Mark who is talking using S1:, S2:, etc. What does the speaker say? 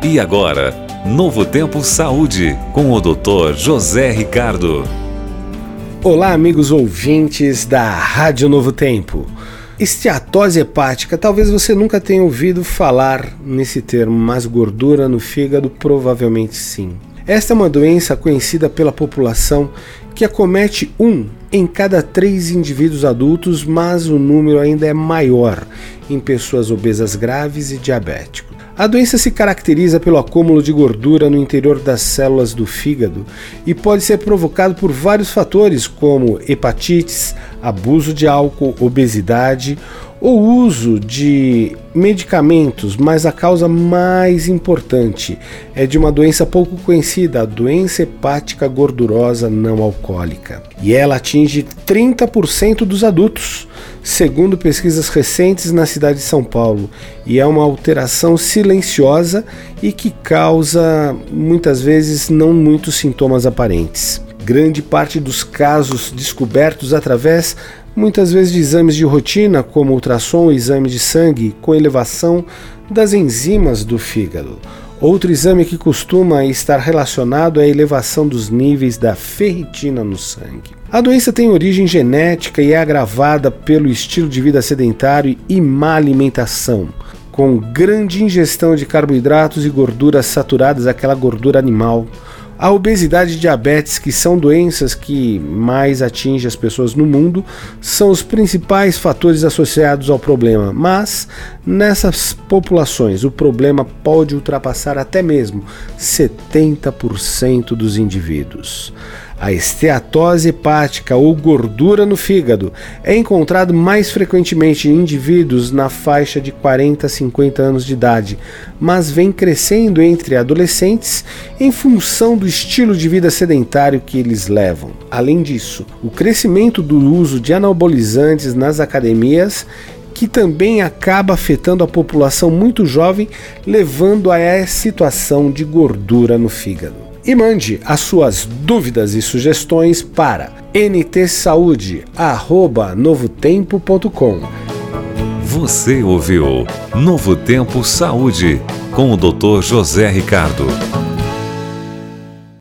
S1: E agora, Novo Tempo Saúde, com o Dr. José Ricardo.
S2: Olá, amigos ouvintes da Rádio Novo Tempo. Esteatose hepática, talvez você nunca tenha ouvido falar nesse termo, mas gordura no fígado provavelmente sim. Esta é uma doença conhecida pela população que acomete 1 em cada 3 indivíduos adultos, mas o número ainda é maior em pessoas obesas graves e diabéticos. A doença se caracteriza pelo acúmulo de gordura no interior das células do fígado e pode ser provocado por vários fatores como hepatites, abuso de álcool, obesidade ou uso de medicamentos, mas a causa mais importante é de uma doença pouco conhecida, a doença hepática gordurosa não alcoólica. E ela atinge 30% dos adultos, segundo pesquisas recentes na cidade de São Paulo, e é uma alteração silenciosa e que causa, muitas vezes, não muitos sintomas aparentes. Grande parte dos casos descobertos através, muitas vezes, de exames de rotina, como ultrassom ou exame de sangue, com elevação das enzimas do fígado. Outro exame que costuma estar relacionado é a elevação dos níveis da ferritina no sangue. A doença tem origem genética e é agravada pelo estilo de vida sedentário e má alimentação, com grande ingestão de carboidratos e gorduras saturadas, aquela gordura animal. A obesidade e diabetes, que são doenças que mais atingem as pessoas no mundo, são os principais fatores associados ao problema, mas nessas populações o problema pode ultrapassar até mesmo 70% dos indivíduos. A esteatose hepática ou gordura no fígado é encontrado mais frequentemente em indivíduos na faixa de 40 a 50 anos de idade, mas vem crescendo entre adolescentes em função do estilo de vida sedentário que eles levam. Além disso, o crescimento do uso de anabolizantes nas academias, que também acaba afetando a população muito jovem, levando a essa situação de gordura no fígado. E mande as suas dúvidas e sugestões para ntsaude@novotempo.com.
S1: Você ouviu Novo Tempo Saúde, com o Dr. José Ricardo.